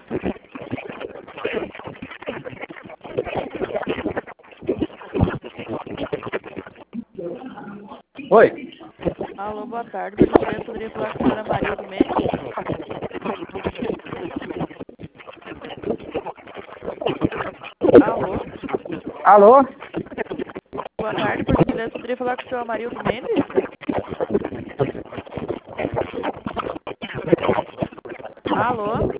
Oi. Alô, boa tarde. Por gentileza, poderia falar com a senhora Marildo Mendes? Alô? Alô? Boa tarde. Por gentileza, poderia falar com a senhora Marildo Mendes? Alô?